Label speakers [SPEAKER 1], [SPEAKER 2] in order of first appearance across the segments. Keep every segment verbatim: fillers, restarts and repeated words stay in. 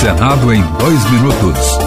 [SPEAKER 1] Senado em dois minutos.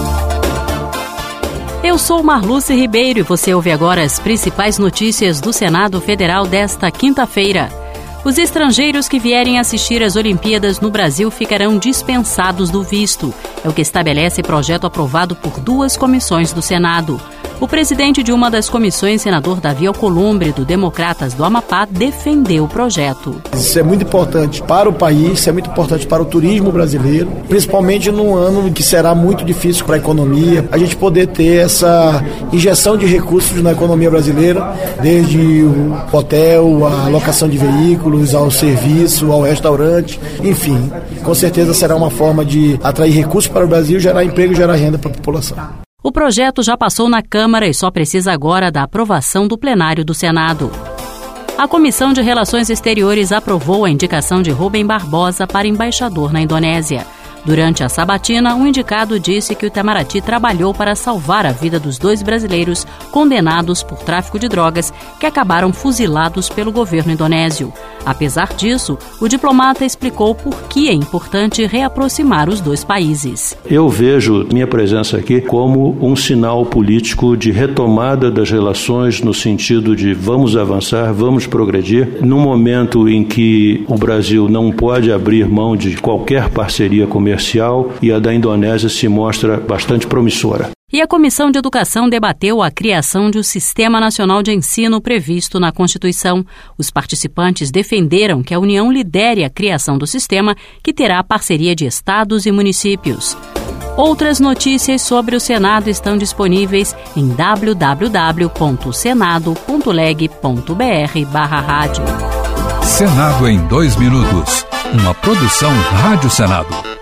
[SPEAKER 2] Eu sou Marluce Ribeiro e você ouve agora as principais notícias do Senado Federal desta quinta-feira. Os estrangeiros que vierem assistir às Olimpíadas no Brasil ficarão dispensados do visto. É o que estabelece projeto aprovado por duas comissões do Senado. O presidente de uma das comissões, senador Davi Alcolumbre, do Democratas do Amapá, defendeu o projeto.
[SPEAKER 3] Isso é muito importante para o país, isso é muito importante para o turismo brasileiro, principalmente num ano que será muito difícil para a economia, a gente poder ter essa injeção de recursos na economia brasileira, desde o hotel, a locação de veículos, ao serviço, ao restaurante, enfim, com certeza será uma forma de atrair recursos para o Brasil, gerar emprego e gerar renda para a população.
[SPEAKER 2] O projeto já passou na Câmara e só precisa agora da aprovação do plenário do Senado. A Comissão de Relações Exteriores aprovou a indicação de Rubem Barbosa para embaixador na Indonésia. Durante a sabatina, um indicado disse que o Itamaraty trabalhou para salvar a vida dos dois brasileiros condenados por tráfico de drogas que acabaram fuzilados pelo governo indonésio. Apesar disso, o diplomata explicou por que é importante reaproximar os dois países.
[SPEAKER 4] Eu vejo minha presença aqui como um sinal político de retomada das relações no sentido de vamos avançar, vamos progredir, num momento em que o Brasil não pode abrir mão de qualquer parceria comercial e a da Indonésia se mostra bastante promissora.
[SPEAKER 2] E a Comissão de Educação debateu a criação de um Sistema Nacional de Ensino previsto na Constituição. Os participantes defenderam que a União lidere a criação do sistema, que terá a parceria de estados e municípios. Outras notícias sobre o Senado estão disponíveis em w w w ponto senado ponto leg ponto b r barra rádio.
[SPEAKER 1] Senado em dois minutos. Uma produção Rádio Senado.